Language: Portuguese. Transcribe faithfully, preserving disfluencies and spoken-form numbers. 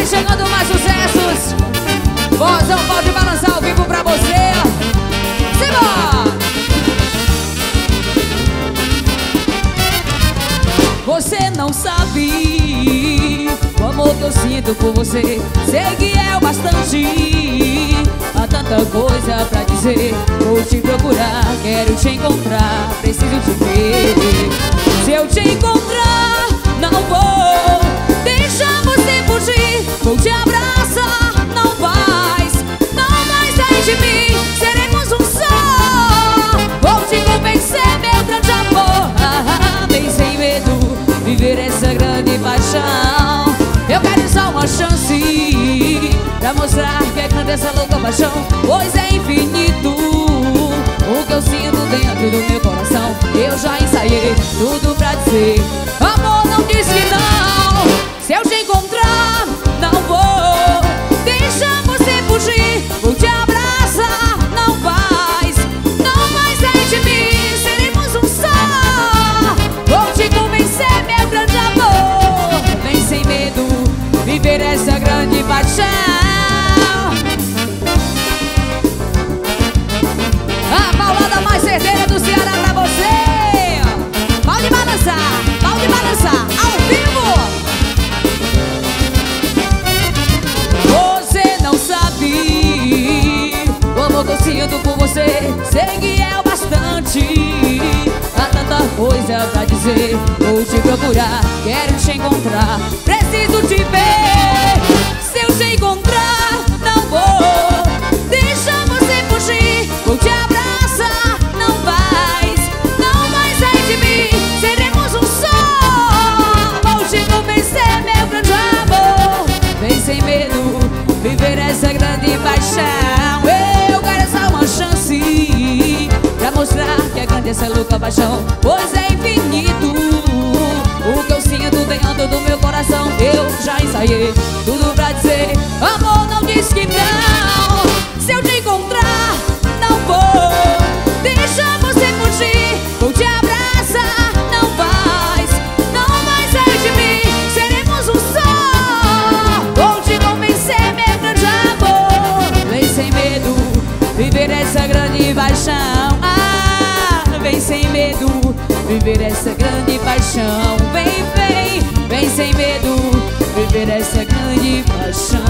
chegando mais sucessos. Vozão pode balançar ao vivo pra você. Simbora! Você não sabe o amor que eu sinto por você. Sei que é o bastante. Há tanta coisa pra dizer. Vou te procurar, quero te encontrar. Preciso te ver. Se eu te encontrar, não vou deixar você fugir. Vou te abraçar, não vais, não vais sair de mim. Seremos um só. Vou te convencer, meu grande amor. Ah, bem sem medo, viver essa grande paixão. Eu quero só uma chance pra mostrar que é grande essa louca paixão. Pois é infinito o que eu sinto dentro do meu coração. Eu já ensaiei tudo pra dizer. Amor, não diz que não. Se eu te encontrar, não vou deixar você fugir. Vou te abraçar, não vais, não vais sair de mim. Seremos um só. Vou te convencer, meu grande amor. Vem sem medo, viver essa grande paixão. A paulada mais certeira do Ceará pra você. Pode balançar, pode balançar, ao vivo. Você não sabe o amor que eu sinto por você. Sei que é o bastante. Há tanta coisa pra dizer. Vou te procurar, quero te encontrar. Preciso te ver. Se eu te encontrar, não vou deixar você fugir. Vou te abraçar, não vais, não vais sair de mim. Seremos um só. Vou te convencer, meu grande amor. Vem sem medo, viver essa grande paixão. Eu quero só uma chance pra mostrar que é grande essa louca paixão. Pois é infinito o que eu sinto dentro do meu coração. Eu já ensaiei tudo pra dizer. Amor, não diz que não. Se eu te encontrar, não vou deixar você fugir. Vou te abraçar, não vais, não vais sair de mim. Seremos um só. Vou te convencer, meu grande amor. Vem sem medo, viver essa grande paixão. Ah, vem sem medo, viver essa grande paixão. Vem, vem, vem sem medo, viver essa grande paixão.